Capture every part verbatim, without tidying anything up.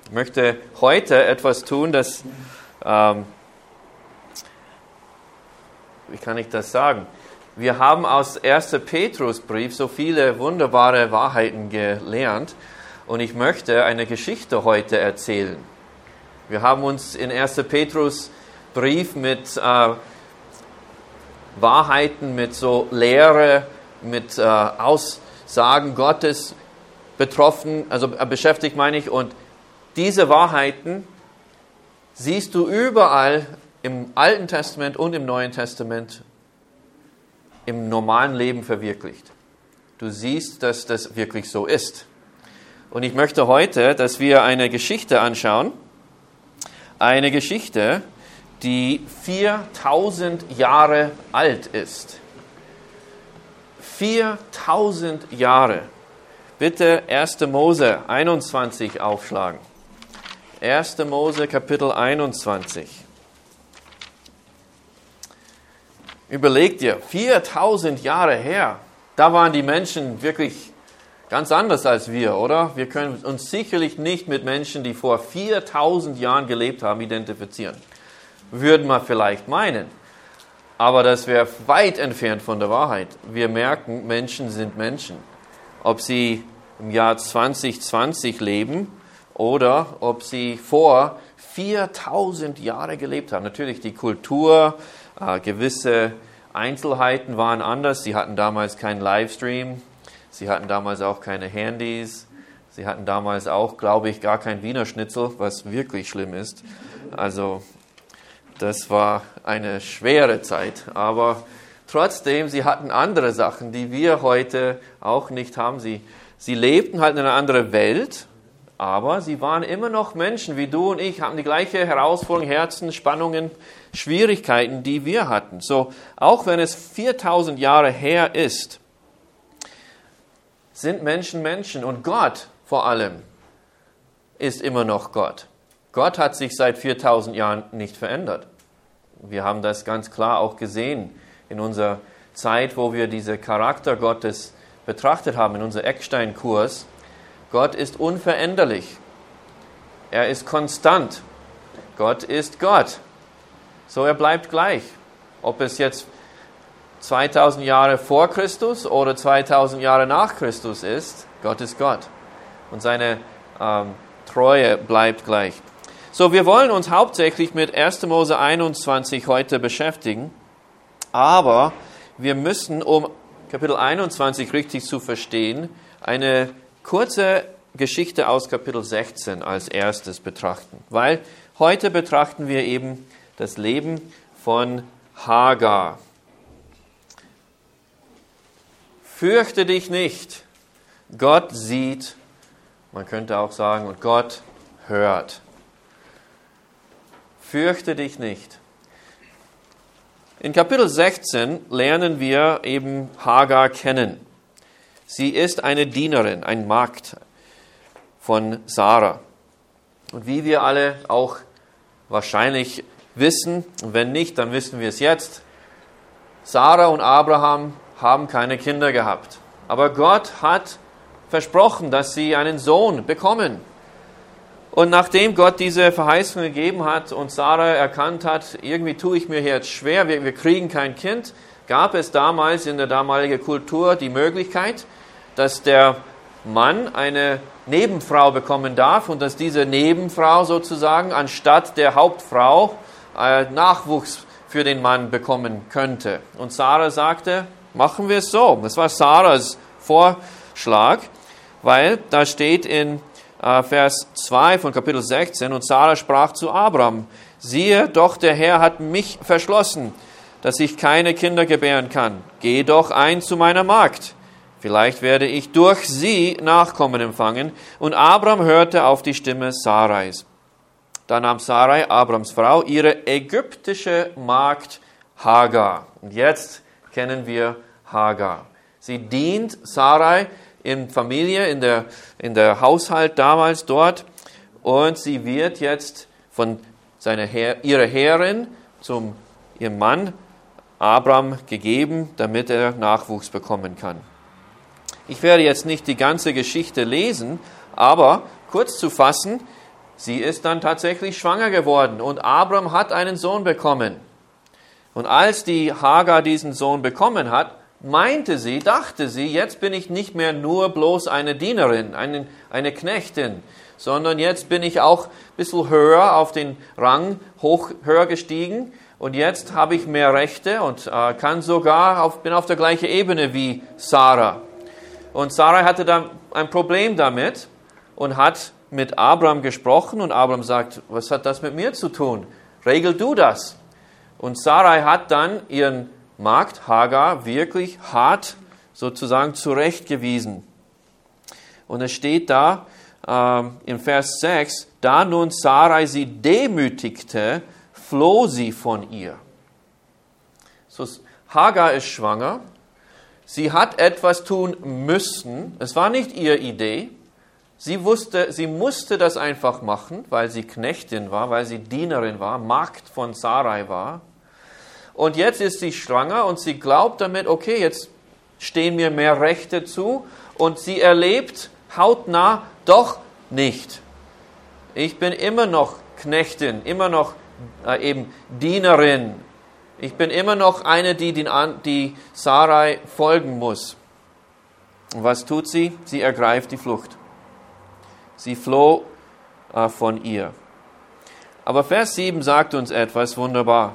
Ich möchte heute etwas tun, das, ähm, wie kann ich das sagen? Wir haben aus ersten Petrusbrief so viele wunderbare Wahrheiten gelernt und ich möchte eine Geschichte heute erzählen. Wir haben uns in ersten Petrusbrief mit äh, Wahrheiten, mit so Lehre, mit äh, Aussagen Gottes betroffen, also äh, beschäftigt meine ich, und diese Wahrheiten siehst du überall im Alten Testament und im Neuen Testament im normalen Leben verwirklicht. Du siehst, dass das wirklich so ist. Und ich möchte heute, dass wir eine Geschichte anschauen, eine Geschichte, die viertausend Jahre alt ist. viertausend Jahre. Bitte erster Mose einundzwanzig aufschlagen. erster Mose Kapitel einundzwanzig. Überleg dir, viertausend Jahre her, da waren die Menschen wirklich ganz anders als wir, oder? Wir können uns sicherlich nicht mit Menschen, die vor viertausend Jahren gelebt haben, identifizieren. Würden wir vielleicht meinen. Aber das wäre weit entfernt von der Wahrheit. Wir merken, Menschen sind Menschen. Ob sie im Jahr zwanzig zwanzig leben oder ob sie vor viertausend Jahre gelebt haben. Natürlich die Kultur, äh, gewisse Einzelheiten waren anders. Sie hatten damals keinen Livestream. Sie hatten damals auch keine Handys. Sie hatten damals auch, glaube ich, gar kein Wiener Schnitzel, was wirklich schlimm ist. Also das war eine schwere Zeit. Aber trotzdem, sie hatten andere Sachen, die wir heute auch nicht haben. Sie, sie lebten halt in einer anderen Welt, aber sie waren immer noch Menschen wie du und ich, haben die gleiche Herausforderung, Herzen, Spannungen, Schwierigkeiten, die wir hatten. So, auch wenn es viertausend Jahre her ist, sind Menschen Menschen und Gott vor allem ist immer noch Gott. Gott hat sich seit viertausend Jahren nicht verändert. Wir haben das ganz klar auch gesehen in unserer Zeit, wo wir diese Charakter Gottes betrachtet haben, in unserem Eckstein-Kurs. Gott ist unveränderlich. Er ist konstant. Gott ist Gott. So, er bleibt gleich. Ob es jetzt zweitausend Jahre vor Christus oder zweitausend Jahre nach Christus ist, Gott ist Gott. Und seine ähm, Treue bleibt gleich. So, wir wollen uns hauptsächlich mit erster Mose einundzwanzig heute beschäftigen. Aber wir müssen, um Kapitel einundzwanzig richtig zu verstehen, eine kurze Geschichte aus Kapitel sechzehn als erstes betrachten. Weil heute betrachten wir eben das Leben von Hagar. Fürchte dich nicht. Gott sieht, man könnte auch sagen, und Gott hört. Fürchte dich nicht. In Kapitel sechzehn lernen wir eben Hagar kennen. Sie ist eine Dienerin, ein Magd von Sarah. Und wie wir alle auch wahrscheinlich wissen, und wenn nicht, dann wissen wir es jetzt, Sarah und Abraham haben keine Kinder gehabt. Aber Gott hat versprochen, dass sie einen Sohn bekommen. Und nachdem Gott diese Verheißung gegeben hat und Sarah erkannt hat, irgendwie tue ich mir hier jetzt schwer, wir, wir kriegen kein Kind, gab es damals in der damaligen Kultur die Möglichkeit, dass der Mann eine Nebenfrau bekommen darf und dass diese Nebenfrau sozusagen anstatt der Hauptfrau äh, Nachwuchs für den Mann bekommen könnte. Und Sarah sagte, machen wir es so. Das war Sarahs Vorschlag, weil da steht in äh, Vers zwei von Kapitel sechzehn, und Sarah sprach zu Abram, siehe, doch der Herr hat mich verschlossen, dass ich keine Kinder gebären kann. Geh doch ein zu meiner Magd. Vielleicht werde ich durch sie Nachkommen empfangen. Und Abram hörte auf die Stimme Sarais. Da nahm Sarai, Abrams Frau, ihre ägyptische Magd Hagar. Und jetzt kennen wir Hagar. Sie dient Sarai in Familie, in der, in der Haushalt damals dort. Und sie wird jetzt von seiner Herr, ihrer Herrin zum ihrem Mann Abram gegeben, damit er Nachwuchs bekommen kann. Ich werde jetzt nicht die ganze Geschichte lesen, aber kurz zu fassen, sie ist dann tatsächlich schwanger geworden und Abram hat einen Sohn bekommen. Und als die Hagar diesen Sohn bekommen hat, meinte sie, dachte sie, jetzt bin ich nicht mehr nur bloß eine Dienerin, eine, eine Knechtin, sondern jetzt bin ich auch ein bisschen höher auf den Rang, hoch, höher gestiegen und jetzt habe ich mehr Rechte und äh, kann sogar, auf, bin auf der gleichen Ebene wie Sarah. Und Sarah hatte dann ein Problem damit und hat mit Abram gesprochen und Abram sagt, was hat das mit mir zu tun? Regel du das. Und Sarai hat dann ihren Magd Hagar wirklich hart sozusagen zurechtgewiesen. Und es steht da äh, im Vers sechs, da nun Sarai sie demütigte, floh sie von ihr. So, Hagar ist schwanger. Sie hat etwas tun müssen. Es war nicht ihre Idee. Sie wusste, sie musste das einfach machen, weil sie Knechtin war, weil sie Dienerin war, Magd von Sarai war. Und jetzt ist sie schwanger und sie glaubt damit, okay, jetzt stehen mir mehr Rechte zu. Und sie erlebt hautnah, doch nicht. Ich bin immer noch Knechtin, immer noch äh, eben Dienerin. Ich bin immer noch eine, die, den, die Sarai folgen muss. Und was tut sie? Sie ergreift die Flucht. Sie floh äh, von ihr. Aber Vers sieben sagt uns etwas wunderbar.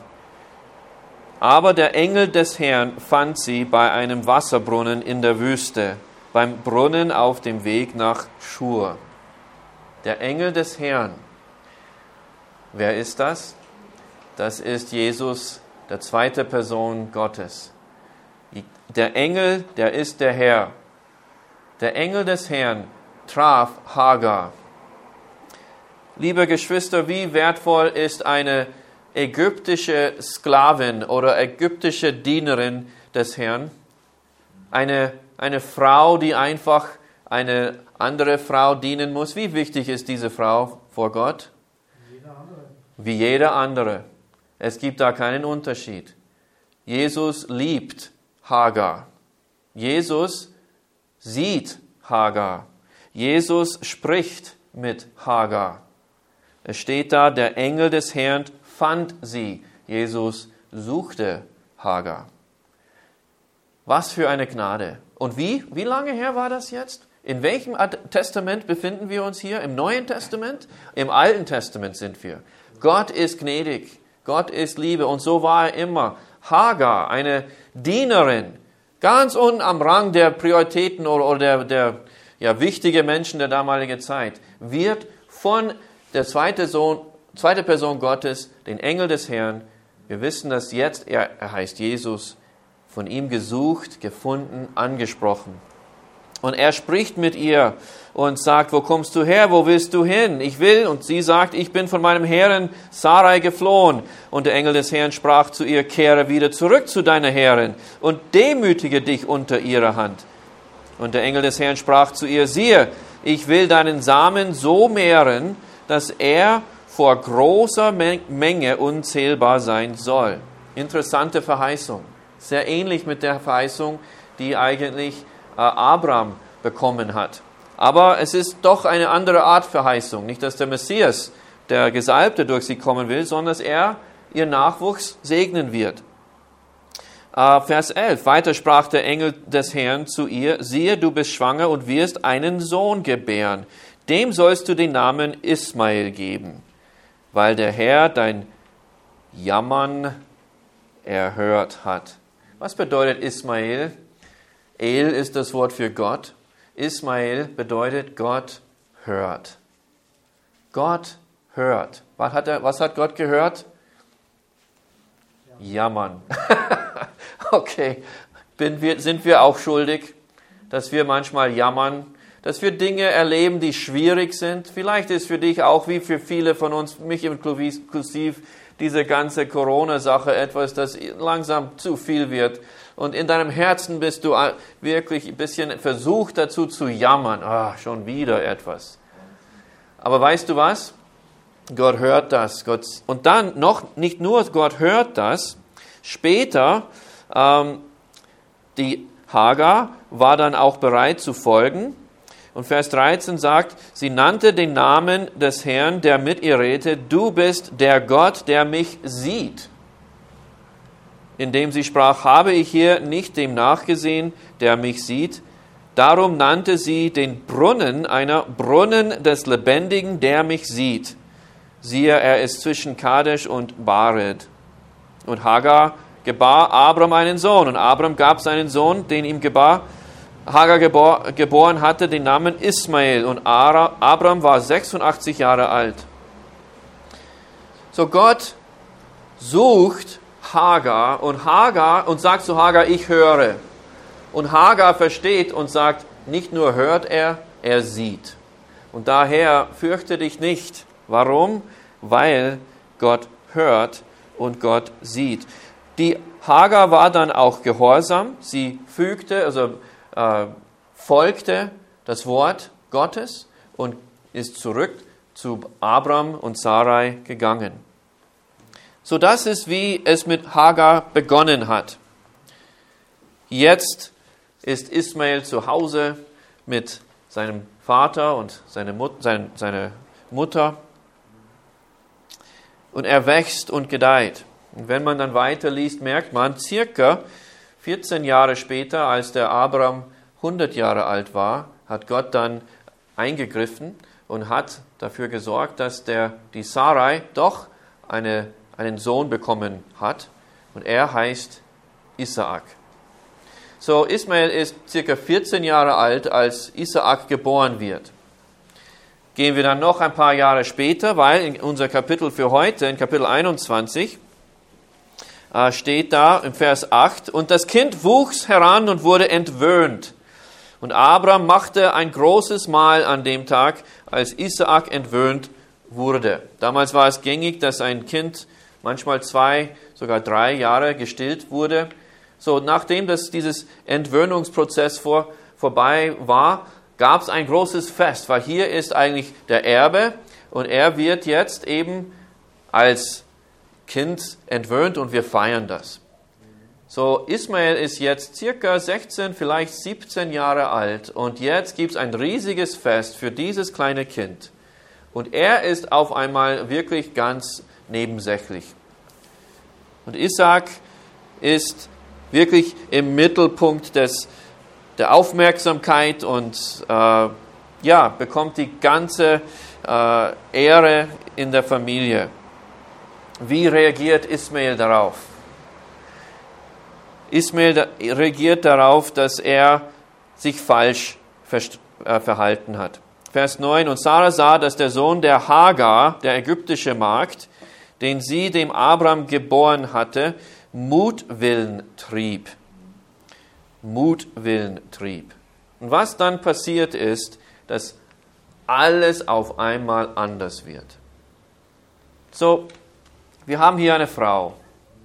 Aber der Engel des Herrn fand sie bei einem Wasserbrunnen in der Wüste, beim Brunnen auf dem Weg nach Schur. Der Engel des Herrn. Wer ist das? Das ist Jesus, der zweite Person Gottes. Der Engel, der ist der Herr. Der Engel des Herrn traf Hagar. Liebe Geschwister, wie wertvoll ist eine ägyptische Sklavin oder ägyptische Dienerin des Herrn? Eine, eine Frau, die einfach eine andere Frau dienen muss. Wie wichtig ist diese Frau vor Gott? Wie jeder andere. Es gibt da keinen Unterschied. Jesus liebt Hagar. Jesus sieht Hagar. Jesus spricht mit Hagar. Es steht da, der Engel des Herrn fand sie. Jesus suchte Hagar. Was für eine Gnade. Und wie? Wie lange her war das jetzt? In welchem Testament befinden wir uns hier? Im Neuen Testament? Im Alten Testament sind wir. Gott ist gnädig. Gott ist Liebe. Und so war er immer. Hagar, eine Dienerin, ganz unten am Rang der Prioritäten oder, oder der, der ja, wichtige Menschen der damaligen Zeit, wird von der zweite Sohn, zweite Person Gottes, den Engel des Herrn, wir wissen das jetzt, er, er heißt Jesus, von ihm gesucht, gefunden, angesprochen. Und er spricht mit ihr und sagt, wo kommst du her, wo willst du hin? Ich will, und sie sagt, ich bin von meinem Herrin Sarai geflohen. Und der Engel des Herrn sprach zu ihr, kehre wieder zurück zu deiner Herrin und demütige dich unter ihrer Hand. Und der Engel des Herrn sprach zu ihr, siehe, ich will deinen Samen so mehren, dass er vor großer Menge unzählbar sein soll. Interessante Verheißung. Sehr ähnlich mit der Verheißung, die eigentlich äh, Abraham bekommen hat. Aber es ist doch eine andere Art Verheißung. Nicht, dass der Messias, der Gesalbte, durch sie kommen will, sondern dass er ihr Nachwuchs segnen wird. Äh, Vers elf. Weiter sprach der Engel des Herrn zu ihr, siehe, du bist schwanger und wirst einen Sohn gebären. Dem sollst du den Namen Ismael geben, weil der Herr dein Jammern erhört hat. Was bedeutet Ismael? El ist das Wort für Gott. Ismael bedeutet Gott hört. Gott hört. Was hat, er, was hat Gott gehört? Jammern. Okay, Bin wir, sind wir auch schuldig, dass wir manchmal jammern, dass wir Dinge erleben, die schwierig sind. Vielleicht ist für dich auch, wie für viele von uns, mich inklusiv, diese ganze Corona-Sache etwas, das langsam zu viel wird. Und in deinem Herzen bist du wirklich ein bisschen versucht dazu zu jammern. Ah, schon wieder etwas. Aber weißt du was? Gott hört das. Gott, und dann noch nicht nur Gott hört das, später, ähm, die Hagar war dann auch bereit zu folgen. Und Vers dreizehn sagt, sie nannte den Namen des Herrn, der mit ihr redete, du bist der Gott, der mich sieht. Indem sie sprach, habe ich hier nicht dem nachgesehen, der mich sieht. Darum nannte sie den Brunnen einer Brunnen des Lebendigen, der mich sieht. Siehe, er ist zwischen Kadesh und Bared. Und Hagar gebar Abram einen Sohn. Und Abram gab seinen Sohn, den ihm gebar, Hagar gebor, geboren hatte, den Namen Ismael. Und Ara, Abram war sechsundachtzig Jahre alt. So Gott sucht Hagar und Hagar und sagt zu Hagar, ich höre. Und Hagar versteht und sagt, nicht nur hört er, er sieht. Und daher fürchte dich nicht. Warum? Weil Gott hört und Gott sieht. Die Hagar war dann auch gehorsam. Sie fügte, also äh, folgte das Wort Gottes und ist zurück zu Abram und Sarai gegangen. So, das ist, wie es mit Hagar begonnen hat. Jetzt ist Ismael zu Hause mit seinem Vater und seine, Mut, sein, seine Mutter. Und er wächst und gedeiht. Und wenn man dann weiterliest, merkt man, circa vierzehn Jahre später, als der Abram hundert Jahre alt war, hat Gott dann eingegriffen und hat dafür gesorgt, dass der, die Sarai doch eine, einen Sohn bekommen hat. Und er heißt Isaak. So, Ismael ist circa vierzehn Jahre alt, als Isaak geboren wird. Gehen wir dann noch ein paar Jahre später, weil in unser Kapitel für heute, in Kapitel einundzwanzig, äh, steht da im Vers acht, und das Kind wuchs heran und wurde entwöhnt. Und Abram machte ein großes Mahl an dem Tag, als Isaak entwöhnt wurde. Damals war es gängig, dass ein Kind manchmal zwei, sogar drei Jahre gestillt wurde. So, nachdem das, dieses Entwöhnungsprozess vor, vorbei war, gab es ein großes Fest, weil hier ist eigentlich der Erbe und er wird jetzt eben als Kind entwöhnt und wir feiern das. So, Ismael ist jetzt circa sechzehn, vielleicht siebzehn Jahre alt und jetzt gibt es ein riesiges Fest für dieses kleine Kind. Und er ist auf einmal wirklich ganz nebensächlich. Und Isaak ist wirklich im Mittelpunkt des, der Aufmerksamkeit und äh, ja, bekommt die ganze äh, Ehre in der Familie. Wie reagiert Ismael darauf? Ismael reagiert darauf, dass er sich falsch verhalten hat. Vers neun, und Sarah sah, dass der Sohn der Hagar, der ägyptische Magd, den sie dem Abram geboren hatte, Mutwillen trieb. Mutwillen trieb. Und was dann passiert ist, dass alles auf einmal anders wird. So, wir haben hier eine Frau.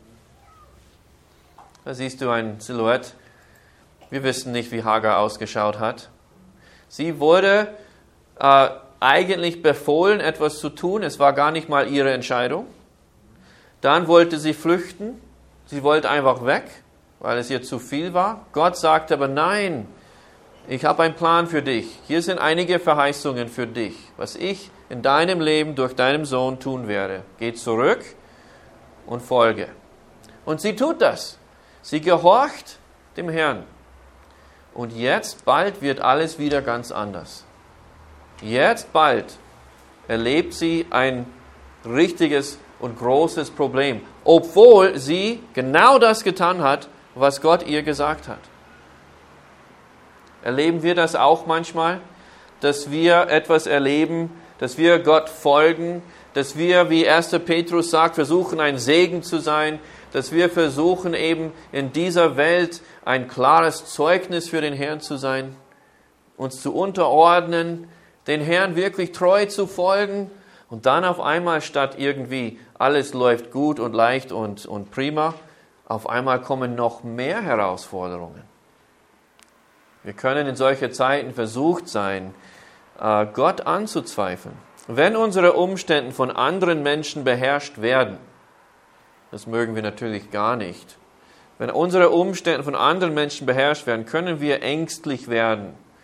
Da siehst du ein Silhouette. Wir wissen nicht, wie Hagar ausgeschaut hat. Sie wurde äh, eigentlich befohlen, etwas zu tun. Es war gar nicht mal ihre Entscheidung. Dann wollte sie flüchten. Sie wollte einfach weg, weil es ihr zu viel war. Gott sagte aber, nein, ich habe einen Plan für dich. Hier sind einige Verheißungen für dich, was ich in deinem Leben durch deinen Sohn tun werde. Geh zurück und folge. Und sie tut das. Sie gehorcht dem Herrn. Und jetzt bald wird alles wieder ganz anders. Jetzt bald erlebt sie ein richtiges und großes Problem, obwohl sie genau das getan hat, was Gott ihr gesagt hat. Erleben wir das auch manchmal, dass wir etwas erleben, dass wir Gott folgen, dass wir, wie erster Petrus sagt, versuchen, ein Segen zu sein, dass wir versuchen, eben in dieser Welt ein klares Zeugnis für den Herrn zu sein, uns zu unterordnen, den Herrn wirklich treu zu folgen und dann auf einmal statt irgendwie alles läuft gut und leicht und, und prima, auf einmal kommen noch mehr Herausforderungen. Wir können in solchen Zeiten versucht sein, Gott anzuzweifeln. Wenn unsere Umstände von anderen Menschen beherrscht werden, das mögen wir natürlich gar nicht. Wenn unsere Umstände von anderen Menschen beherrscht werden, können wir ängstlich werden.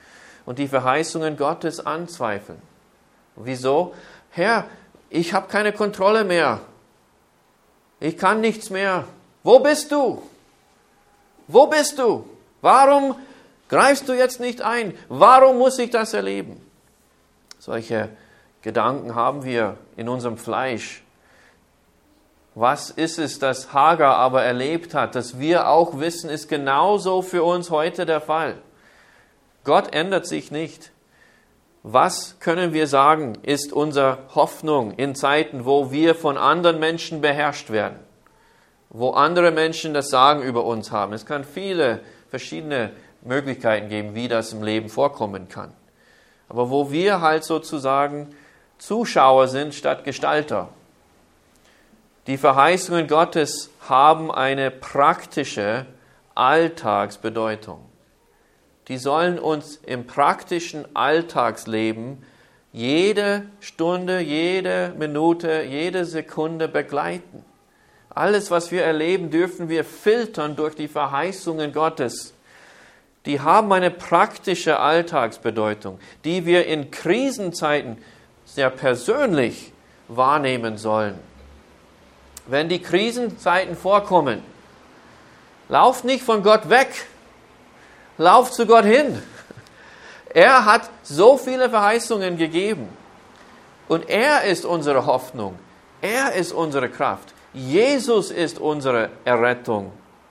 und die Verheißungen Gottes anzweifeln. Wieso? Herr, ich habe keine Kontrolle mehr. Ich kann nichts mehr. Wo bist du? Wo bist du? Warum greifst du jetzt nicht ein? Warum muss ich das erleben? Solche Gedanken haben wir in unserem Fleisch. Was ist es, das Hagar aber erlebt hat, das wir auch wissen, ist genauso für uns heute der Fall. Gott ändert sich nicht. Was können wir sagen, ist unsere Hoffnung in Zeiten, wo wir von anderen Menschen beherrscht werden, wo andere Menschen das Sagen über uns haben? Es kann viele verschiedene Möglichkeiten geben, wie das im Leben vorkommen kann. Aber wo wir halt sozusagen Zuschauer sind statt Gestalter. Die Verheißungen Gottes haben eine praktische Alltagsbedeutung. Die sollen uns im praktischen Alltagsleben jede Stunde, jede Minute, jede Sekunde begleiten. Alles, was wir erleben, dürfen wir filtern durch die Verheißungen Gottes. Die haben eine praktische Alltagsbedeutung, die wir in Krisenzeiten sehr persönlich wahrnehmen sollen. Wenn die Krisenzeiten vorkommen, lauft nicht von Gott weg, lauft zu Gott hin. Er hat so viele Verheißungen gegeben und er ist unsere Hoffnung, er ist unsere Kraft, Jesus ist unsere Errettung.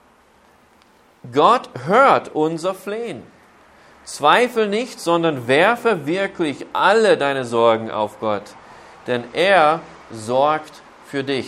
Gott hört unser Flehen. Zweifel nicht, sondern werfe wirklich alle deine Sorgen auf Gott, denn er sorgt für dich.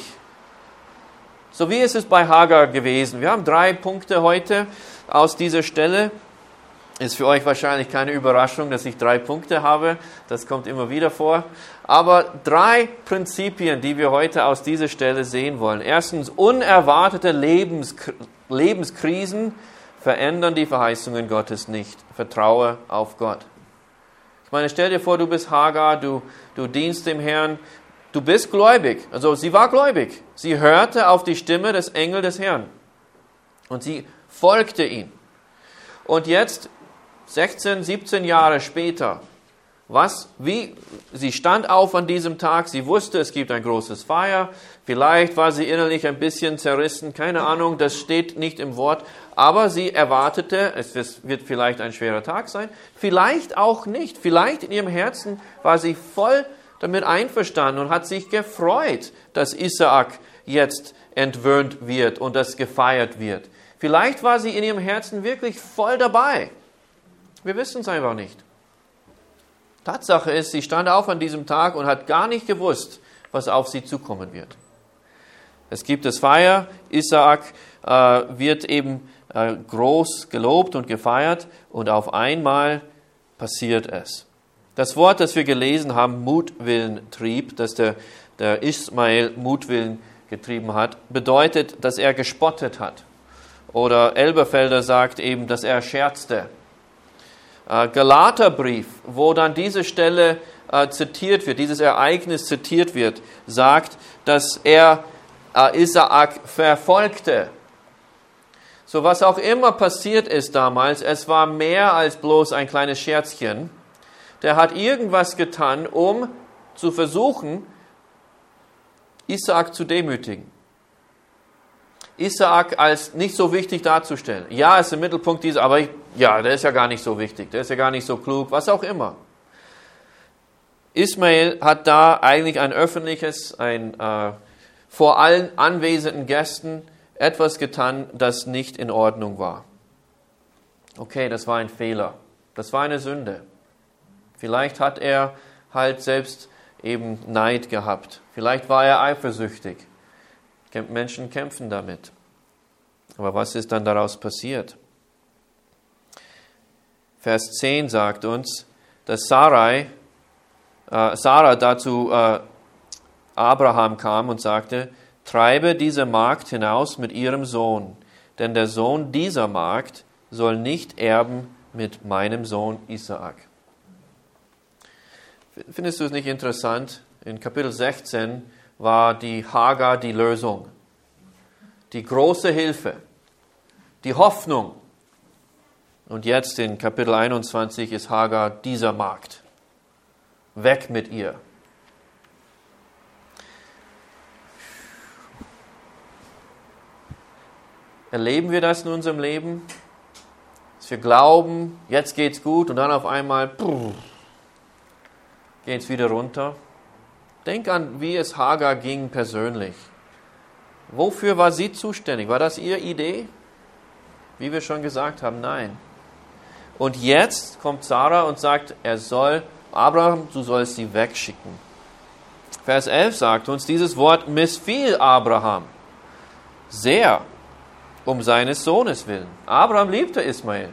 So wie ist es bei Hagar gewesen? Wir haben drei Punkte heute aus dieser Stelle. Ist für euch wahrscheinlich keine Überraschung, dass ich drei Punkte habe. Das kommt immer wieder vor. Aber drei Prinzipien, die wir heute aus dieser Stelle sehen wollen. Erstens, unerwartete Lebens, Lebenskrisen verändern die Verheißungen Gottes nicht. Vertraue auf Gott. Ich meine, stell dir vor, du bist Hagar, du, du dienst dem Herrn. Du bist gläubig. Also sie war gläubig. Sie hörte auf die Stimme des Engels des Herrn. Und sie folgte ihm. Und jetzt, sechzehn, siebzehn Jahre später, was, wie, sie stand auf an diesem Tag, sie wusste, es gibt ein großes Feier, vielleicht war sie innerlich ein bisschen zerrissen, keine Ahnung, das steht nicht im Wort, aber sie erwartete, es wird vielleicht ein schwerer Tag sein, vielleicht auch nicht, vielleicht in ihrem Herzen war sie voll damit einverstanden und hat sich gefreut, dass Isaak jetzt entwöhnt wird und das gefeiert wird. Vielleicht war sie in ihrem Herzen wirklich voll dabei. Wir wissen es einfach nicht. Tatsache ist, sie stand auf an diesem Tag und hat gar nicht gewusst, was auf sie zukommen wird. Es gibt das Feier, Isaak äh, wird eben äh, groß gelobt und gefeiert und auf einmal passiert es. Das Wort, das wir gelesen haben, Mutwillen trieb, dass der, der Ismael Mutwillen getrieben hat, bedeutet, dass er gespottet hat. Oder Elberfelder sagt eben, dass er scherzte. Äh, Galaterbrief, wo dann diese Stelle äh, zitiert wird, dieses Ereignis zitiert wird, sagt, dass er äh, Isaak verfolgte. So was auch immer passiert ist damals, es war mehr als bloß ein kleines Scherzchen. Der hat irgendwas getan, um zu versuchen, Isaak zu demütigen. Isaak als nicht so wichtig darzustellen. Ja, ist im Mittelpunkt dieser, aber ich, ja, der ist ja gar nicht so wichtig, der ist ja gar nicht so klug, was auch immer. Ismael hat da eigentlich ein öffentliches, ein äh, vor allen anwesenden Gästen etwas getan, das nicht in Ordnung war. Okay, das war ein Fehler, das war eine Sünde. Vielleicht hat er halt selbst eben Neid gehabt. Vielleicht war er eifersüchtig. Menschen kämpfen damit. Aber was ist dann daraus passiert? Vers zehn sagt uns, dass Sarai, äh, Sarah dazu äh, Abraham kam und sagte, treibe diese Magd hinaus mit ihrem Sohn, denn der Sohn dieser Magd soll nicht erben mit meinem Sohn Isaak. Findest du es nicht interessant? In Kapitel sechzehn war die Hagar die Lösung, die große Hilfe, die Hoffnung. Und jetzt in Kapitel einundzwanzig ist Hagar dieser Magd. Weg mit ihr. Erleben wir das in unserem Leben? Dass wir glauben, jetzt geht's gut und dann auf einmal geht es wieder runter. Denk an, wie es Hagar ging persönlich. Wofür war sie zuständig? War das ihre Idee? Wie wir schon gesagt haben, nein. Und jetzt kommt Sarah und sagt, er soll, Abraham, du sollst sie wegschicken. Vers elf sagt uns, dieses Wort missfiel Abraham sehr um seines Sohnes willen. Abraham liebte Ismael.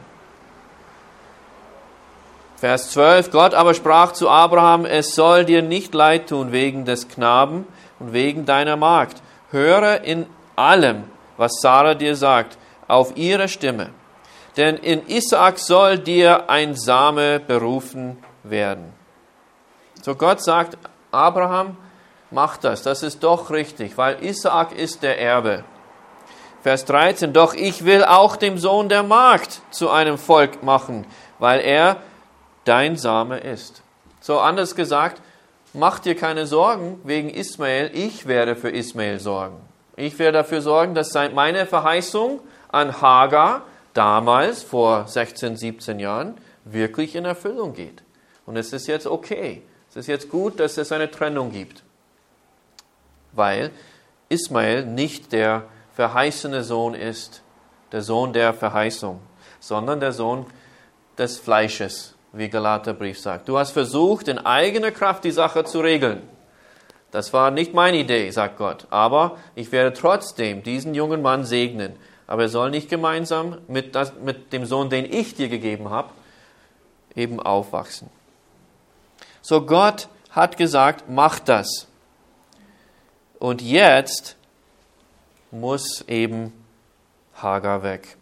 Vers zwölf, Gott aber sprach zu Abraham, es soll dir nicht leid tun wegen des Knaben und wegen deiner Magd. Höre in allem, was Sarah dir sagt, auf ihre Stimme. Denn in Isaak soll dir ein Same berufen werden. So Gott sagt, Abraham, mach das, das ist doch richtig, weil Isaak ist der Erbe. Vers dreizehn, doch ich will auch dem Sohn der Magd zu einem Volk machen, weil er dein Same ist. So anders gesagt, mach dir keine Sorgen wegen Ismael, ich werde für Ismael sorgen. Ich werde dafür sorgen, dass meine Verheißung an Hagar damals, vor sechzehn, siebzehn Jahren, wirklich in Erfüllung geht. Und es ist jetzt okay. Es ist jetzt gut, dass es eine Trennung gibt. Weil Ismael nicht der verheißene Sohn ist, der Sohn der Verheißung, sondern der Sohn des Fleisches, wie Galaterbrief sagt. Du hast versucht, in eigener Kraft die Sache zu regeln. Das war nicht meine Idee, sagt Gott. Aber ich werde trotzdem diesen jungen Mann segnen. Aber er soll nicht gemeinsam mit, das, mit dem Sohn, den ich dir gegeben habe, eben aufwachsen. So Gott hat gesagt, mach das. Und jetzt muss eben Hagar weg.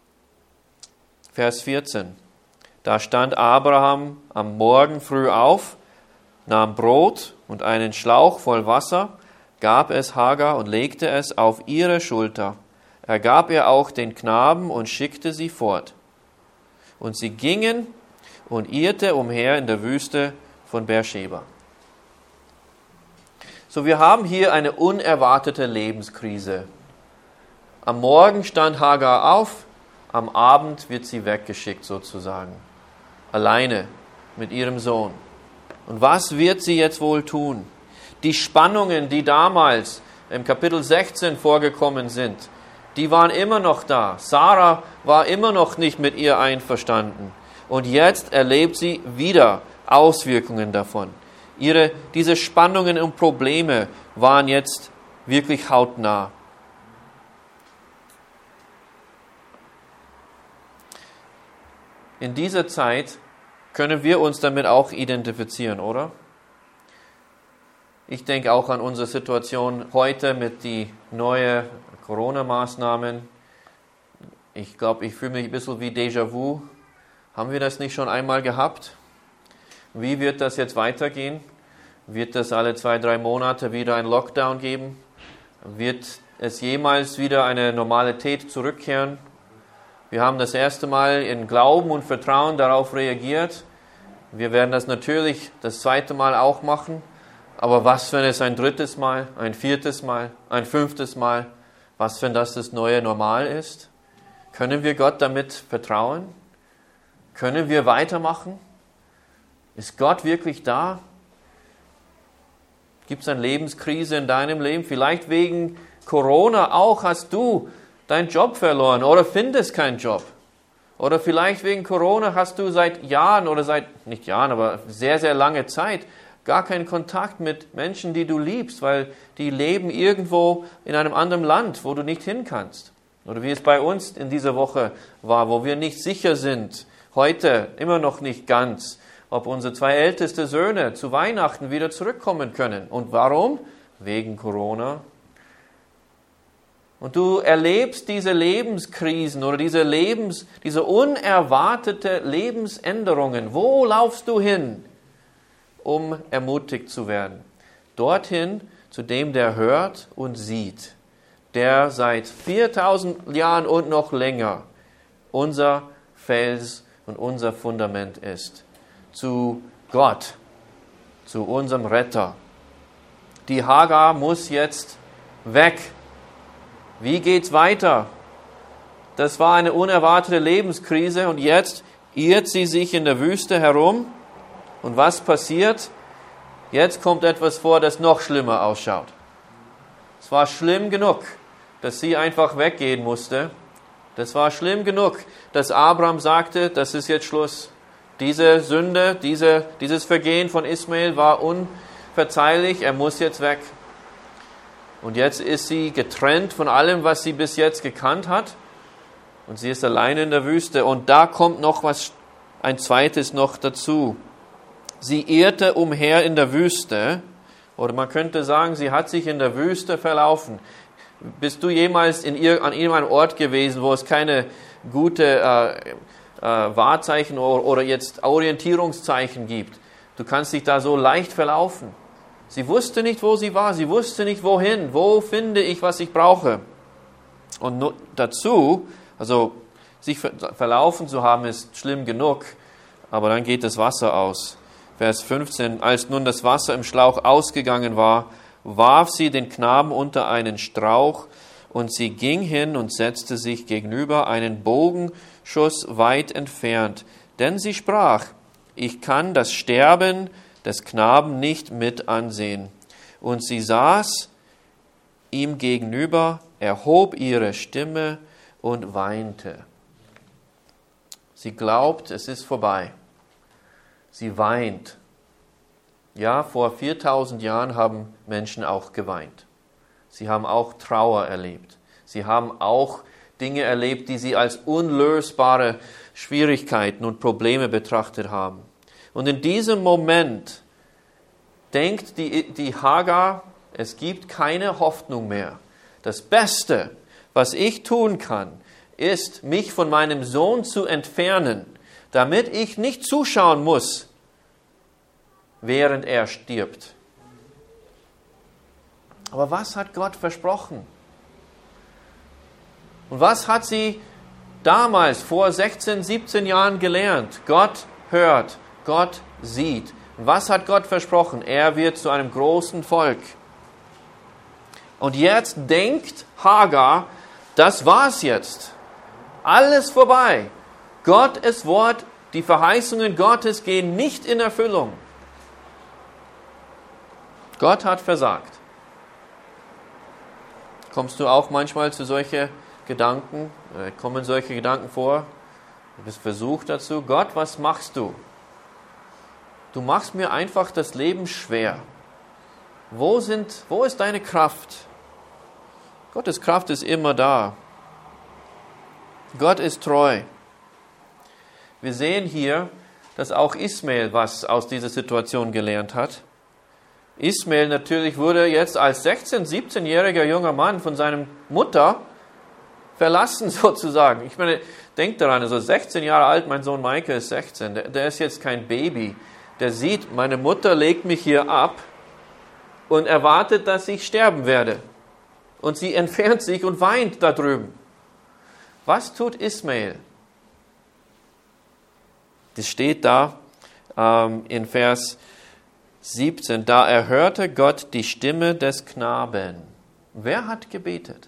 Vers vierzehn. Da stand Abraham am Morgen früh auf, nahm Brot und einen Schlauch voll Wasser, gab es Hagar und legte es auf ihre Schulter. Er gab ihr auch den Knaben und schickte sie fort. Und sie gingen und irrte umher in der Wüste von Beersheba. So, wir haben hier eine unerwartete Lebenskrise. Am Morgen stand Hagar auf, am Abend wird sie weggeschickt sozusagen. Alleine mit ihrem Sohn. Und was wird sie jetzt wohl tun? Die Spannungen, die damals im Kapitel sechzehn vorgekommen sind, die waren immer noch da. Sarah war immer noch nicht mit ihr einverstanden. Und jetzt erlebt sie wieder Auswirkungen davon. Ihre, diese Spannungen und Probleme waren jetzt wirklich hautnah. In dieser Zeit können wir uns damit auch identifizieren, oder? Ich denke auch an unsere Situation heute mit den neuen Corona-Maßnahmen. Ich glaube, ich fühle mich ein bisschen wie Déjà-vu. Haben wir das nicht schon einmal gehabt? Wie wird das jetzt weitergehen? Wird es alle zwei, drei Monate wieder einen Lockdown geben? Wird es jemals wieder eine Normalität zurückkehren? Wir haben das erste Mal in Glauben und Vertrauen darauf reagiert. Wir werden das natürlich das zweite Mal auch machen. Aber was, wenn es ein drittes Mal, ein viertes Mal, ein fünftes Mal, was, wenn das das neue Normal ist? Können wir Gott damit vertrauen? Können wir weitermachen? Ist Gott wirklich da? Gibt es eine Lebenskrise in deinem Leben? Vielleicht wegen Corona auch hast du deinen Job verloren oder findest keinen Job. Oder vielleicht wegen Corona hast du seit Jahren oder seit, nicht Jahren, aber sehr, sehr lange Zeit gar keinen Kontakt mit Menschen, die du liebst, weil die leben irgendwo in einem anderen Land, wo du nicht hin kannst. Oder wie es bei uns in dieser Woche war, wo wir nicht sicher sind, heute immer noch nicht ganz, ob unsere zwei ältesten Söhne zu Weihnachten wieder zurückkommen können. Und warum? Wegen Corona. Und du erlebst diese Lebenskrisen oder diese Lebens, diese unerwartete Lebensänderungen. Wo laufst du hin, um ermutigt zu werden? Dorthin, zu dem, der hört und sieht, der seit viertausend Jahren und noch länger unser Fels und unser Fundament ist. Zu Gott, zu unserem Retter. Die Hagar muss jetzt weg. Wie geht's weiter? Das war eine unerwartete Lebenskrise und jetzt irrt sie sich in der Wüste herum. Und was passiert? Jetzt kommt etwas vor, das noch schlimmer ausschaut. Es war schlimm genug, dass sie einfach weggehen musste. Das war schlimm genug, dass Abraham sagte, das ist jetzt Schluss. Diese Sünde, diese, dieses Vergehen von Ismael war unverzeihlich, er muss jetzt weg. Und jetzt ist sie getrennt von allem, was sie bis jetzt gekannt hat. Und sie ist alleine in der Wüste. Und da kommt noch was, ein zweites noch dazu. Sie irrte umher in der Wüste. Oder man könnte sagen, sie hat sich in der Wüste verlaufen. Bist du jemals in ir- an irgendeinem Ort gewesen, wo es keine gute äh, äh, Wahrzeichen oder, oder jetzt Orientierungszeichen gibt? Du kannst dich da so leicht verlaufen. Sie wusste nicht, wo sie war. Sie wusste nicht, wohin. Wo finde ich, was ich brauche? Und no, dazu, also sich ver- verlaufen zu haben, ist schlimm genug. Aber dann geht das Wasser aus. Vers fünfzehn. Als nun das Wasser im Schlauch ausgegangen war, warf sie den Knaben unter einen Strauch und sie ging hin und setzte sich gegenüber, einen Bogenschuss weit entfernt. Denn sie sprach, ich kann das Sterben des Knaben nicht mit ansehen. Und sie saß ihm gegenüber, erhob ihre Stimme und weinte. Sie glaubt, es ist vorbei. Sie weint. Ja, vor viertausend Jahren haben Menschen auch geweint. Sie haben auch Trauer erlebt. Sie haben auch Dinge erlebt, die sie als unlösbare Schwierigkeiten und Probleme betrachtet haben. Und in diesem Moment denkt die, die Hagar, es gibt keine Hoffnung mehr. Das Beste, was ich tun kann, ist, mich von meinem Sohn zu entfernen, damit ich nicht zuschauen muss, während er stirbt. Aber was hat Gott versprochen? Und was hat sie damals vor sechzehn, siebzehn Jahren gelernt? Gott hört, Gott sieht. Und was hat Gott versprochen? Er wird zu einem großen Volk. Und jetzt denkt Hagar, das war's jetzt. Alles vorbei. Gottes Wort, die Verheißungen Gottes gehen nicht in Erfüllung. Gott hat versagt. Kommst du auch manchmal zu solchen Gedanken? Äh, kommen solche Gedanken vor? Du bist versucht dazu. Gott, was machst du? Du machst mir einfach das Leben schwer. Wo sind, wo ist deine Kraft? Gottes Kraft ist immer da. Gott ist treu. Wir sehen hier, dass auch Ismael was aus dieser Situation gelernt hat. Ismael natürlich wurde jetzt als sechzehn-, siebzehnjähriger junger Mann von seiner Mutter verlassen sozusagen. Ich meine, denkt daran, also sechzehn Jahre alt, mein Sohn Michael ist sechzehn, der, der ist jetzt kein Baby. Der sieht, meine Mutter legt mich hier ab und erwartet, dass ich sterben werde. Und sie entfernt sich und weint da drüben. Was tut Ismael? Das steht da ähm, in Vers siebzehn. Da erhörte Gott die Stimme des Knaben. Wer hat gebetet?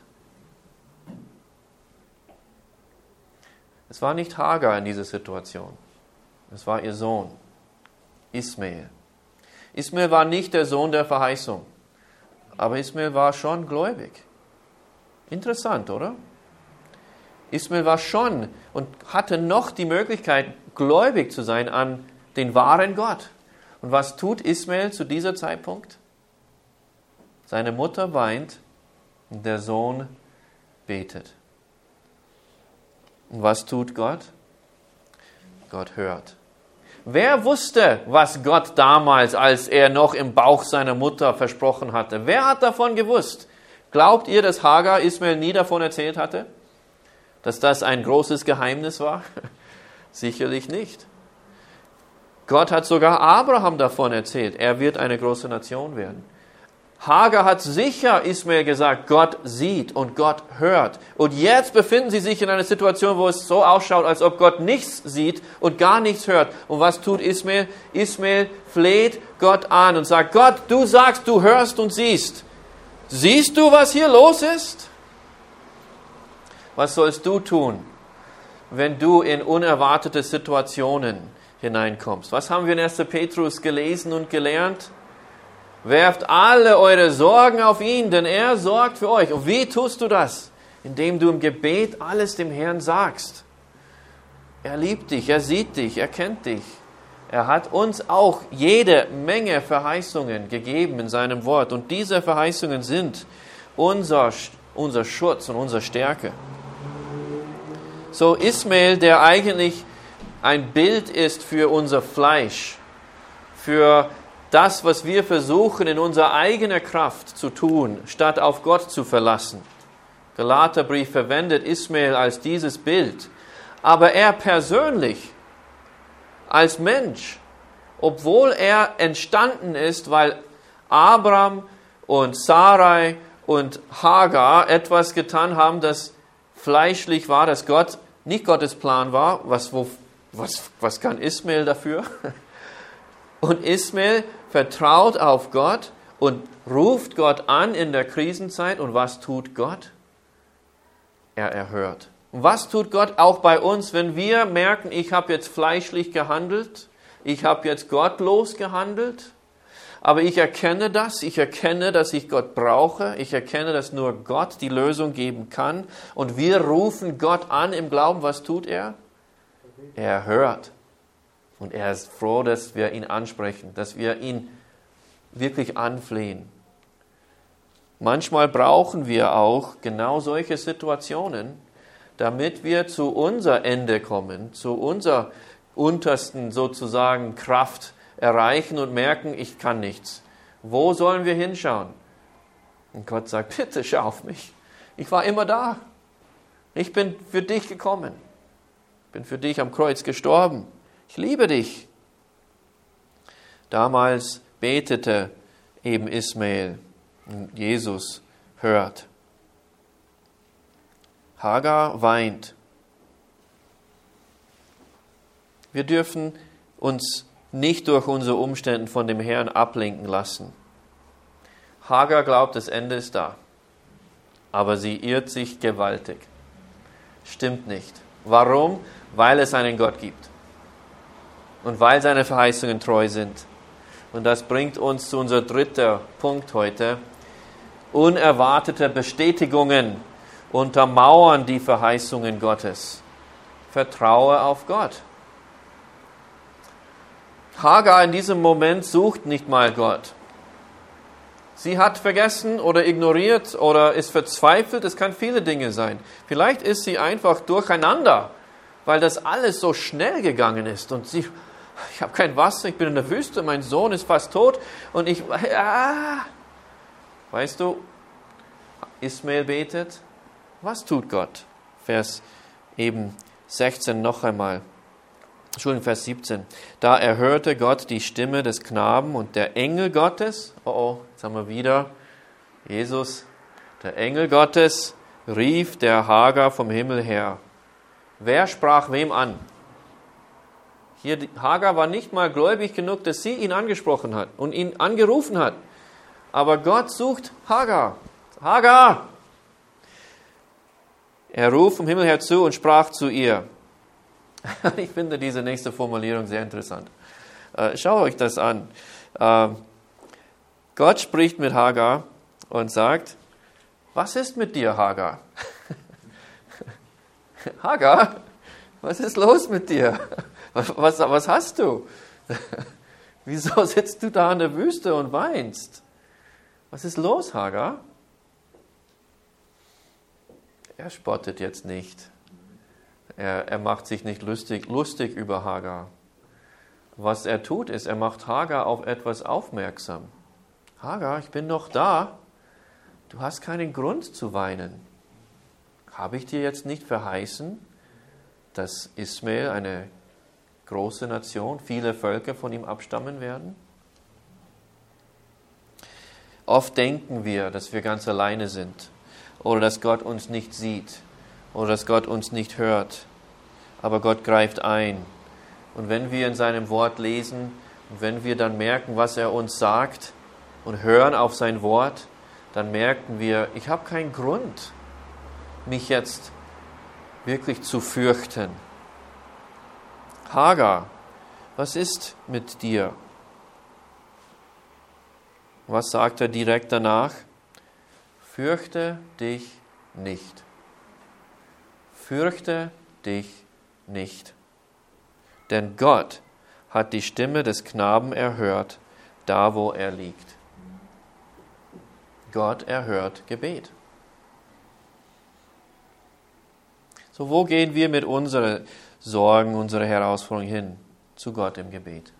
Es war nicht Hagar in dieser Situation. Es war ihr Sohn, Ismael. Ismael war nicht der Sohn der Verheißung, aber Ismael war schon gläubig. Interessant, oder? Ismael war schon und hatte noch die Möglichkeit, gläubig zu sein an den wahren Gott. Und was tut Ismael zu dieser Zeitpunkt? Seine Mutter weint und der Sohn betet. Und was tut Gott? Gott hört. Wer wusste, was Gott damals, als er noch im Bauch seiner Mutter versprochen hatte? Wer hat davon gewusst? Glaubt ihr, dass Hagar Ismael nie davon erzählt hatte? Dass das ein großes Geheimnis war? Sicherlich nicht. Gott hat sogar Abraham davon erzählt, er wird eine große Nation werden. Hagar hat sicher Ismael gesagt, Gott sieht und Gott hört. Und jetzt befinden sie sich in einer Situation, wo es so ausschaut, als ob Gott nichts sieht und gar nichts hört. Und was tut Ismael? Ismael fleht Gott an und sagt, Gott, du sagst, du hörst und siehst. Siehst du, was hier los ist? Was sollst du tun, wenn du in unerwartete Situationen hineinkommst? Was haben wir in erster Petrus gelesen und gelernt? Werft alle eure Sorgen auf ihn, denn er sorgt für euch. Und wie tust du das? Indem du im Gebet alles dem Herrn sagst. Er liebt dich, er sieht dich, er kennt dich. Er hat uns auch jede Menge Verheißungen gegeben in seinem Wort. Und diese Verheißungen sind unser, unser Schutz und unsere Stärke. So Ismael, der eigentlich ein Bild ist für unser Fleisch, für das, was wir versuchen, in unserer eigenen Kraft zu tun, statt auf Gott zu verlassen. Galaterbrief verwendet Ismael als dieses Bild. Aber er persönlich, als Mensch, obwohl er entstanden ist, weil Abraham und Sarai und Hagar etwas getan haben, das fleischlich war, dass Gott nicht Gottes Plan war, was, wo, was, was kann Ismael dafür? Und Ismael vertraut auf Gott und ruft Gott an in der Krisenzeit. Und was tut Gott? Er erhört. Und was tut Gott auch bei uns, wenn wir merken, ich habe jetzt fleischlich gehandelt, ich habe jetzt gottlos gehandelt, aber ich erkenne das, ich erkenne, dass ich Gott brauche, ich erkenne, dass nur Gott die Lösung geben kann. Und wir rufen Gott an im Glauben. Was tut er? Er hört. Und er ist froh, dass wir ihn ansprechen, dass wir ihn wirklich anflehen. Manchmal brauchen wir auch genau solche Situationen, damit wir zu unser Ende kommen, zu unserer untersten sozusagen Kraft erreichen und merken, ich kann nichts. Wo sollen wir hinschauen? Und Gott sagt, bitte schau auf mich. Ich war immer da. Ich bin für dich gekommen. Ich bin für dich am Kreuz gestorben. Ich liebe dich. Damals betete eben Ismael und Jesus hört. Hagar weint. Wir dürfen uns nicht durch unsere Umstände von dem Herrn ablenken lassen. Hagar glaubt, das Ende ist da. Aber sie irrt sich gewaltig. Stimmt nicht. Warum? Weil es einen Gott gibt. Und weil seine Verheißungen treu sind. Und das bringt uns zu unserem dritten Punkt heute. Unerwartete Bestätigungen untermauern die Verheißungen Gottes. Vertraue auf Gott. Hagar in diesem Moment sucht nicht mal Gott. Sie hat vergessen oder ignoriert oder ist verzweifelt. Es kann viele Dinge sein. Vielleicht ist sie einfach durcheinander, weil das alles so schnell gegangen ist. Und sie, ich habe kein Wasser, ich bin in der Wüste, mein Sohn ist fast tot. Und ich, ah, weißt du, Ismael betet. Was tut Gott? Vers eben sechzehn noch einmal. Entschuldigung, Vers siebzehn. Da erhörte Gott die Stimme des Knaben und der Engel Gottes, oh oh, jetzt haben wir wieder Jesus, der Engel Gottes rief der Hagar vom Himmel her. Wer sprach wem an? Hier, Hagar war nicht mal gläubig genug, dass sie ihn angesprochen hat und ihn angerufen hat. Aber Gott sucht Hagar. Hagar! Er ruft vom Himmel her zu und sprach zu ihr. Ich finde diese nächste Formulierung sehr interessant. Äh, schaut euch das an. Äh, Gott spricht mit Hagar und sagt, was ist mit dir, Hagar? Hagar, was ist los mit dir? Was, was, was hast du? Wieso sitzt du da in der Wüste und weinst? Was ist los, Hagar? Er spottet jetzt nicht. Er, er macht sich nicht lustig, lustig über Hagar. Was er tut, ist, er macht Hagar auf etwas aufmerksam. Hagar, ich bin noch da. Du hast keinen Grund zu weinen. Habe ich dir jetzt nicht verheißen, dass Ismael, eine große Nation, viele Völker von ihm abstammen werden? Oft denken wir, dass wir ganz alleine sind oder dass Gott uns nicht sieht oder dass Gott uns nicht hört. Aber Gott greift ein. Und wenn wir in seinem Wort lesen und wenn wir dann merken, was er uns sagt und hören auf sein Wort, dann merken wir, ich habe keinen Grund, mich jetzt wirklich zu fürchten. Hagar, was ist mit dir? Was sagt er direkt danach? Fürchte dich nicht. Fürchte dich nicht. Denn Gott hat die Stimme des Knaben erhört, da wo er liegt. Gott erhört Gebet. So, wo gehen wir mit unseren Sorgen, unserer Herausforderung hin? Zu Gott im Gebet.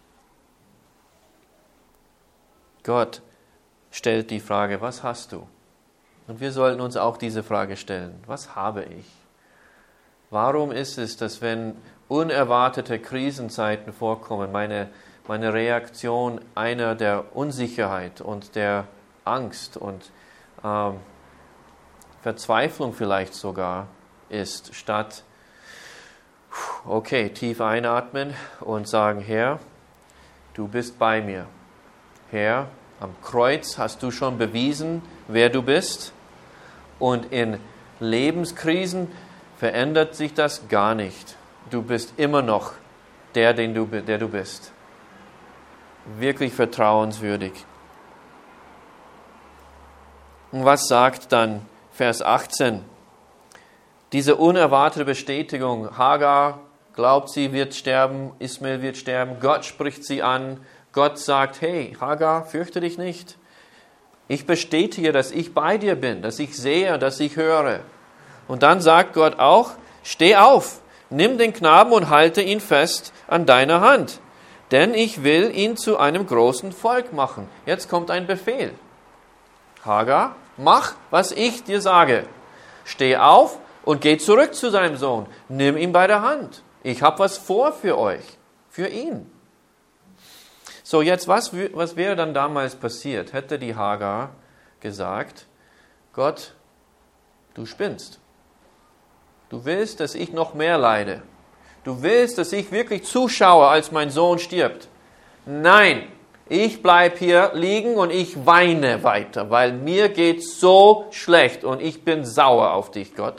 Gott stellt die Frage, was hast du? Und wir sollten uns auch diese Frage stellen, was habe ich? Warum ist es, dass wenn unerwartete Krisenzeiten vorkommen, meine, meine Reaktion einer der Unsicherheit und der Angst und ähm, Verzweiflung vielleicht sogar ist, statt, okay, tief einatmen und sagen, Herr, du bist bei mir. Herr, am Kreuz hast du schon bewiesen, wer du bist. Und in Lebenskrisen verändert sich das gar nicht. Du bist immer noch der, den du, der du bist. Wirklich vertrauenswürdig. Und was sagt dann Vers achtzehn? Diese unerwartete Bestätigung. Hagar glaubt, sie wird sterben, Ismael wird sterben. Gott spricht sie an. Gott sagt, hey, Hagar, fürchte dich nicht. Ich bestätige, dass ich bei dir bin, dass ich sehe, dass ich höre. Und dann sagt Gott auch, steh auf, nimm den Knaben und halte ihn fest an deiner Hand. Denn ich will ihn zu einem großen Volk machen. Jetzt kommt ein Befehl. Hagar, mach, was ich dir sage. Steh auf und geh zurück zu deinem Sohn. Nimm ihn bei der Hand. Ich habe was vor für euch, für ihn. So, jetzt, was, was wäre dann damals passiert? Hätte die Hagar gesagt, Gott, du spinnst. Du willst, dass ich noch mehr leide. Du willst, dass ich wirklich zuschaue, als mein Sohn stirbt. Nein, ich bleibe hier liegen und ich weine weiter, weil mir geht so schlecht und ich bin sauer auf dich, Gott.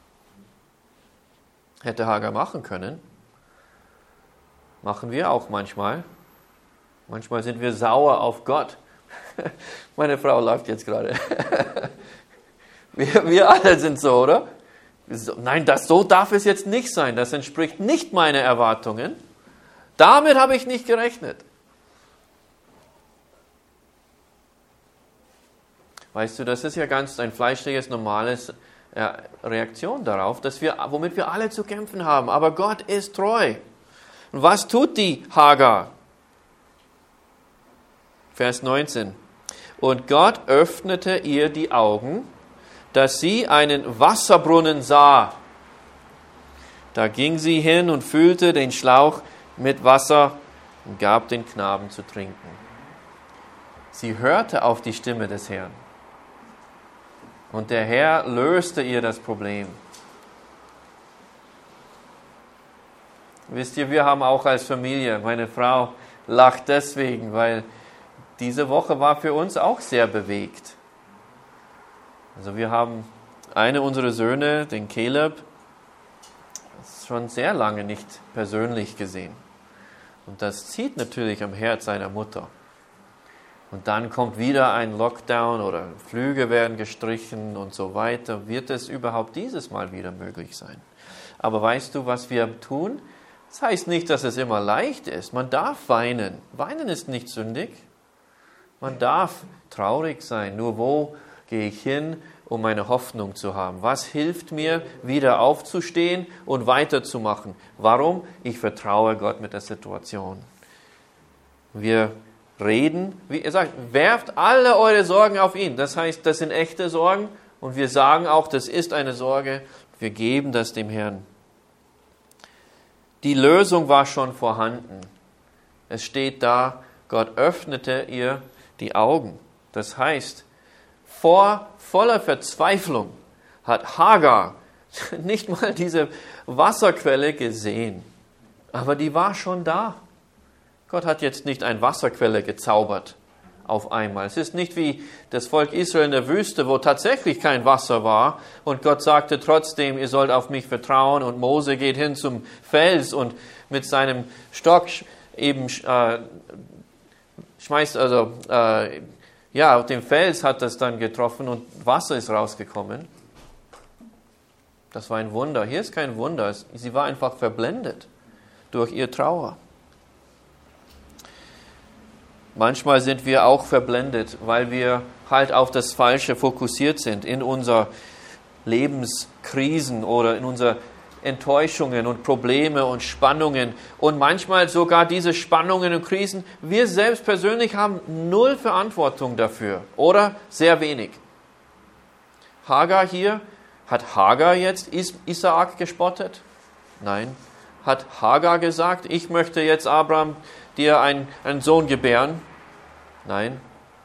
Hätte Hagar machen können. Machen wir auch manchmal. Manchmal sind wir sauer auf Gott. Meine Frau lacht jetzt gerade. wir, wir alle sind so, oder? Nein, das, so darf es jetzt nicht sein. Das entspricht nicht meinen Erwartungen. Damit habe ich nicht gerechnet. Weißt du, das ist ja ganz ein fleischliches, normales äh, Reaktion darauf, dass wir, womit wir alle zu kämpfen haben. Aber Gott ist treu. Und was tut die Hagar? Vers neunzehn. Und Gott öffnete ihr die Augen, dass sie einen Wasserbrunnen sah. Da ging sie hin und füllte den Schlauch mit Wasser und gab den Knaben zu trinken. Sie hörte auf die Stimme des Herrn. Und der Herr löste ihr das Problem. Wisst ihr, wir haben auch als Familie, meine Frau lacht deswegen, weil diese Woche war für uns auch sehr bewegt. Also wir haben einen unserer Söhne, den Caleb, schon sehr lange nicht persönlich gesehen. Und das zieht natürlich am Herz seiner Mutter. Und dann kommt wieder ein Lockdown oder Flüge werden gestrichen und so weiter. Wird es überhaupt dieses Mal wieder möglich sein? Aber weißt du, was wir tun? Das heißt nicht, dass es immer leicht ist. Man darf weinen. Weinen ist nicht sündig. Man darf traurig sein. Nur wo gehe ich hin, um meine Hoffnung zu haben? Was hilft mir, wieder aufzustehen und weiterzumachen? Warum? Ich vertraue Gott mit der Situation. Wir reden, wie er sagt, werft alle eure Sorgen auf ihn. Das heißt, das sind echte Sorgen und wir sagen auch, das ist eine Sorge. Wir geben das dem Herrn. Die Lösung war schon vorhanden. Es steht da, Gott öffnete ihr die Augen. Das heißt, vor voller Verzweiflung hat Hagar nicht mal diese Wasserquelle gesehen. Aber die war schon da. Gott hat jetzt nicht eine Wasserquelle gezaubert auf einmal. Es ist nicht wie das Volk Israel in der Wüste, wo tatsächlich kein Wasser war und Gott sagte trotzdem, ihr sollt auf mich vertrauen, und Mose geht hin zum Fels und mit seinem Stock eben äh, schmeißt, also äh, ja, auf dem Fels hat das dann getroffen und Wasser ist rausgekommen. Das war ein Wunder. Hier ist kein Wunder. Sie war einfach verblendet durch ihr Trauer. Manchmal sind wir auch verblendet, weil wir halt auf das Falsche fokussiert sind in unserer Lebenskrisen oder in unserer Enttäuschungen und Probleme und Spannungen. Und manchmal sogar diese Spannungen und Krisen, wir selbst persönlich haben null Verantwortung dafür oder sehr wenig. Hagar hier, hat Hagar jetzt Isaak gespottet? Nein. Hat Hagar gesagt, ich möchte jetzt Abraham dir einen, einen Sohn gebären? Nein.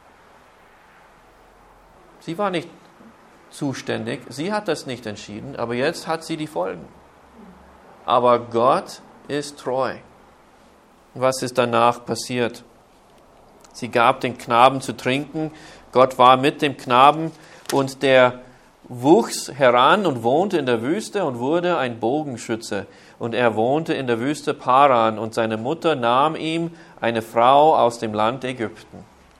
Sie war nicht zuständig, sie hat das nicht entschieden, aber jetzt hat sie die Folgen. Aber Gott ist treu. Was ist danach passiert? Sie gab den Knaben zu trinken, Gott war mit dem Knaben und der wuchs heran und wohnte in der Wüste und wurde ein Bogenschütze. Und er wohnte in der Wüste Paran und seine Mutter nahm ihm eine Frau aus dem Land Ägypten.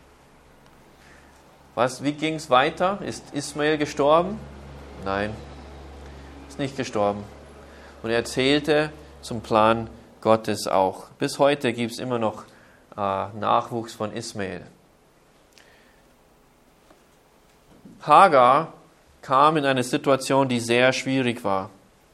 Was, wie ging es weiter? Ist Ismael gestorben? Nein, ist nicht gestorben. Und er zählte zum Plan Gottes auch. Bis heute gibt es immer noch äh, Nachwuchs von Ismael. Hagar kam in eine Situation, die sehr schwierig war.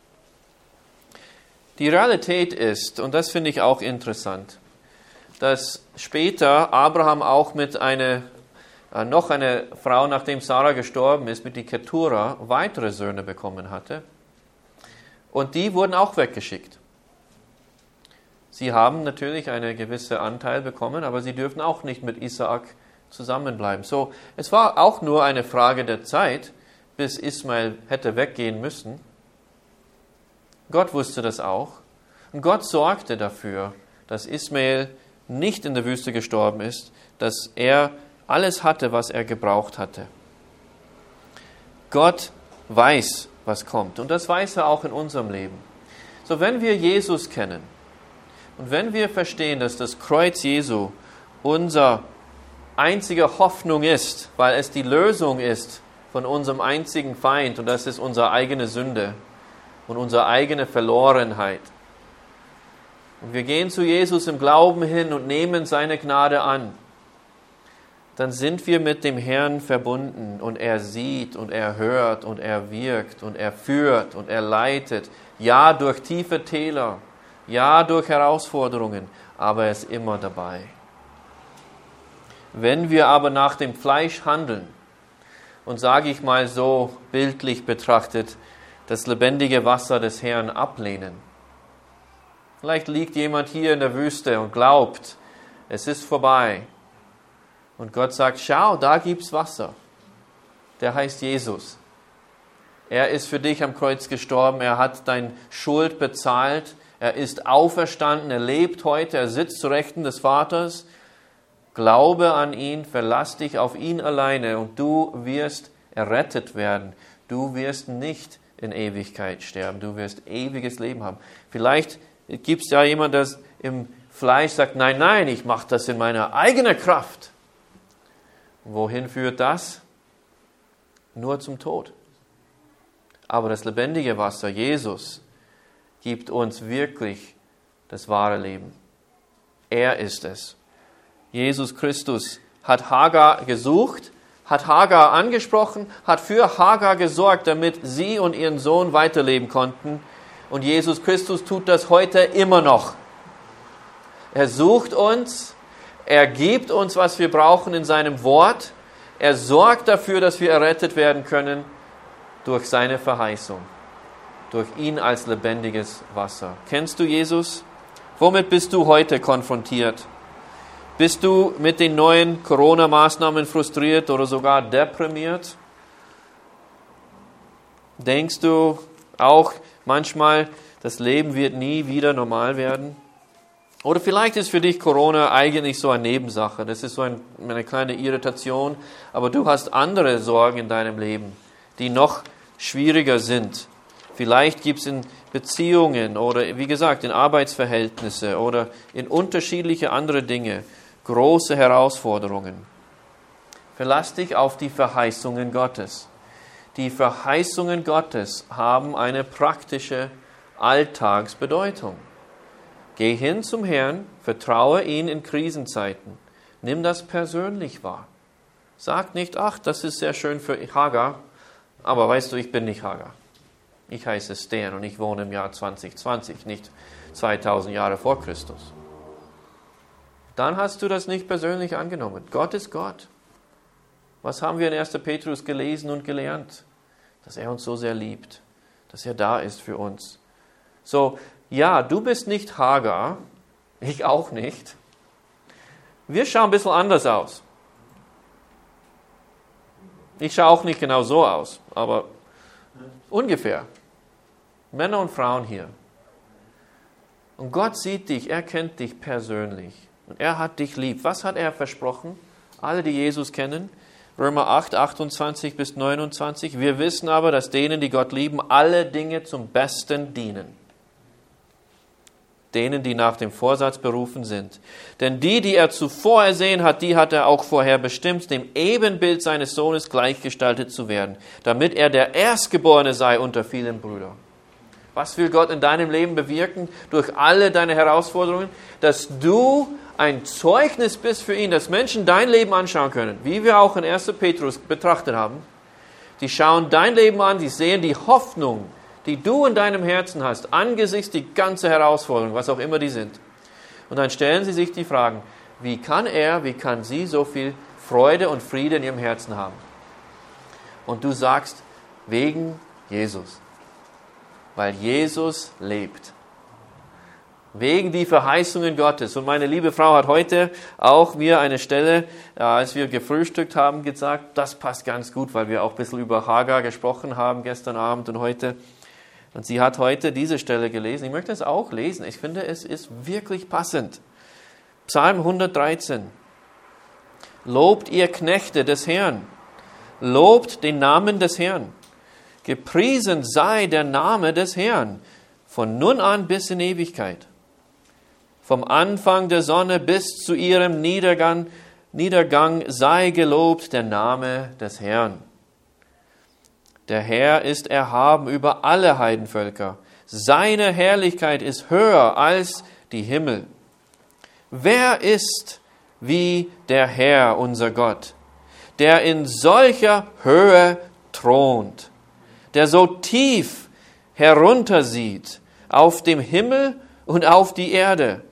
Die Realität ist, und das finde ich auch interessant, dass später Abraham auch mit einer, äh, noch einer Frau, nachdem Sarah gestorben ist, mit die Keturah, weitere Söhne bekommen hatte. Und die wurden auch weggeschickt. Sie haben natürlich einen gewissen Anteil bekommen, aber sie dürfen auch nicht mit Isaak zusammenbleiben. So, es war auch nur eine Frage der Zeit, bis Ismael hätte weggehen müssen. Gott wusste das auch. Und Gott sorgte dafür, dass Ismael nicht in der Wüste gestorben ist, dass er alles hatte, was er gebraucht hatte. Gott weiß, was kommt. Und das weiß er auch in unserem Leben. So, wenn wir Jesus kennen und wenn wir verstehen, dass das Kreuz Jesu unsere einzige Hoffnung ist, weil es die Lösung ist von unserem einzigen Feind, und das ist unsere eigene Sünde und unsere eigene Verlorenheit. Und wir gehen zu Jesus im Glauben hin und nehmen seine Gnade an, dann sind wir mit dem Herrn verbunden und er sieht und er hört und er wirkt und er führt und er leitet. Ja, durch tiefe Täler, ja, durch Herausforderungen, aber er ist immer dabei. Wenn wir aber nach dem Fleisch handeln und, sage ich mal so bildlich betrachtet, das lebendige Wasser des Herrn ablehnen. Vielleicht liegt jemand hier in der Wüste und glaubt, es ist vorbei. Und Gott sagt, schau, da gibt's Wasser. Der heißt Jesus. Er ist für dich am Kreuz gestorben, er hat deine Schuld bezahlt, er ist auferstanden, er lebt heute, er sitzt zu Rechten des Vaters. Glaube an ihn, verlass dich auf ihn alleine und du wirst errettet werden. Du wirst nicht in Ewigkeit sterben, du wirst ewiges Leben haben. Vielleicht gibt es ja jemand, der im Fleisch sagt, nein, nein, ich mache das in meiner eigenen Kraft. Wohin führt das? Nur zum Tod. Aber das lebendige Wasser, Jesus, gibt uns wirklich das wahre Leben. Er ist es. Jesus Christus hat Hagar gesucht, hat Hagar angesprochen, hat für Hagar gesorgt, damit sie und ihren Sohn weiterleben konnten. Und Jesus Christus tut das heute immer noch. Er sucht uns, er gibt uns, was wir brauchen in seinem Wort. Er sorgt dafür, dass wir errettet werden können durch seine Verheißung, durch ihn als lebendiges Wasser. Kennst du Jesus? Womit bist du heute konfrontiert? Bist du mit den neuen Corona-Maßnahmen frustriert oder sogar deprimiert? Denkst du auch manchmal, das Leben wird nie wieder normal werden? Oder vielleicht ist für dich Corona eigentlich so eine Nebensache. Das ist so ein, eine kleine Irritation, aber du hast andere Sorgen in deinem Leben, die noch schwieriger sind. Vielleicht gibt es in Beziehungen oder wie gesagt in Arbeitsverhältnisse oder in unterschiedliche andere Dinge große Herausforderungen. Verlass dich auf die Verheißungen Gottes. Die Verheißungen Gottes haben eine praktische Alltagsbedeutung. Geh hin zum Herrn, vertraue ihn in Krisenzeiten. Nimm das persönlich wahr. Sag nicht, ach, das ist sehr schön für Hagar, aber weißt du, ich bin nicht Hagar. Ich heiße Stan und ich wohne im Jahr zwanzig zwanzig, nicht zweitausend Jahre vor Christus. Dann hast du das nicht persönlich angenommen. Gott ist Gott. Was haben wir in erster Petrus gelesen und gelernt? Dass er uns so sehr liebt, dass er da ist für uns. So, ja, du bist nicht Hagar, ich auch nicht. Wir schauen ein bisschen anders aus. Ich schaue auch nicht genau so aus, aber ungefähr. Männer und Frauen hier. Und Gott sieht dich, er kennt dich persönlich. Und er hat dich lieb. Was hat er versprochen? Alle, die Jesus kennen. Römer acht, achtundzwanzig bis neunundzwanzig. Wir wissen aber, dass denen, die Gott lieben, alle Dinge zum Besten dienen. Denen, die nach dem Vorsatz berufen sind. Denn die, die er zuvor ersehen hat, die hat er auch vorher bestimmt, dem Ebenbild seines Sohnes gleichgestaltet zu werden, damit er der Erstgeborene sei unter vielen Brüdern. Was will Gott in deinem Leben bewirken durch alle deine Herausforderungen? Dass du ein Zeugnis bist für ihn, dass Menschen dein Leben anschauen können, wie wir auch in erster Petrus betrachtet haben. Die schauen dein Leben an, die sehen die Hoffnung, die du in deinem Herzen hast, angesichts die ganze Herausforderung, was auch immer die sind. Und dann stellen sie sich die Fragen, wie kann er, wie kann sie so viel Freude und Friede in ihrem Herzen haben? Und du sagst, wegen Jesus. Weil Jesus lebt. Wegen die Verheißungen Gottes. Und meine liebe Frau hat heute auch mir eine Stelle, als wir gefrühstückt haben, gesagt, das passt ganz gut, weil wir auch ein bisschen über Hagar gesprochen haben gestern Abend und heute. Und sie hat heute diese Stelle gelesen. Ich möchte es auch lesen. Ich finde, es ist wirklich passend. Psalm hundertdreizehn. Lobt ihr Knechte des Herrn. Lobt den Namen des Herrn. Gepriesen sei der Name des Herrn, von nun an bis in Ewigkeit. Vom Anfang der Sonne bis zu ihrem Niedergang, Niedergang sei gelobt der Name des Herrn. Der Herr ist erhaben über alle Heidenvölker. Seine Herrlichkeit ist höher als die Himmel. Wer ist wie der Herr, unser Gott, der in solcher Höhe thront, der so tief heruntersieht auf dem Himmel und auf die Erde,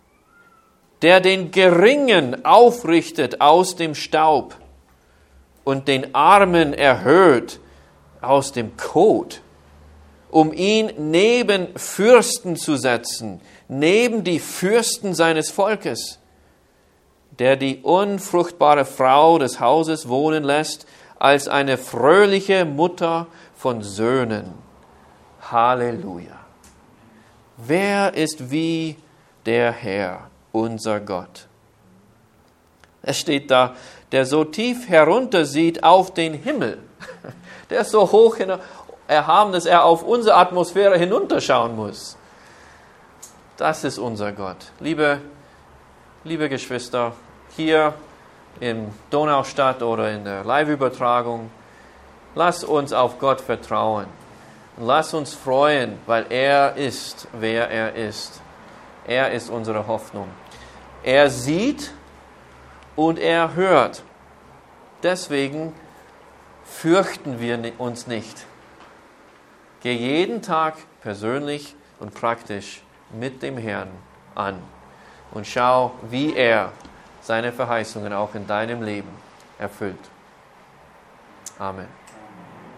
der den Geringen aufrichtet aus dem Staub und den Armen erhöht aus dem Kot, um ihn neben Fürsten zu setzen, neben die Fürsten seines Volkes, der die unfruchtbare Frau des Hauses wohnen lässt, als eine fröhliche Mutter von Söhnen. Halleluja. Wer ist wie der Herr, unser Gott? Es steht da, der so tief heruntersieht auf den Himmel. Der ist so hoch erhaben, dass er auf unsere Atmosphäre hinunterschauen muss. Das ist unser Gott. Liebe, liebe Geschwister, hier in Donaustadt oder in der Live-Übertragung, lass uns auf Gott vertrauen. Und lass uns freuen, weil er ist, wer er ist. Er ist unsere Hoffnung. Er sieht und er hört. Deswegen fürchten wir uns nicht. Geh jeden Tag persönlich und praktisch mit dem Herrn an und schau, wie er seine Verheißungen auch in deinem Leben erfüllt. Amen.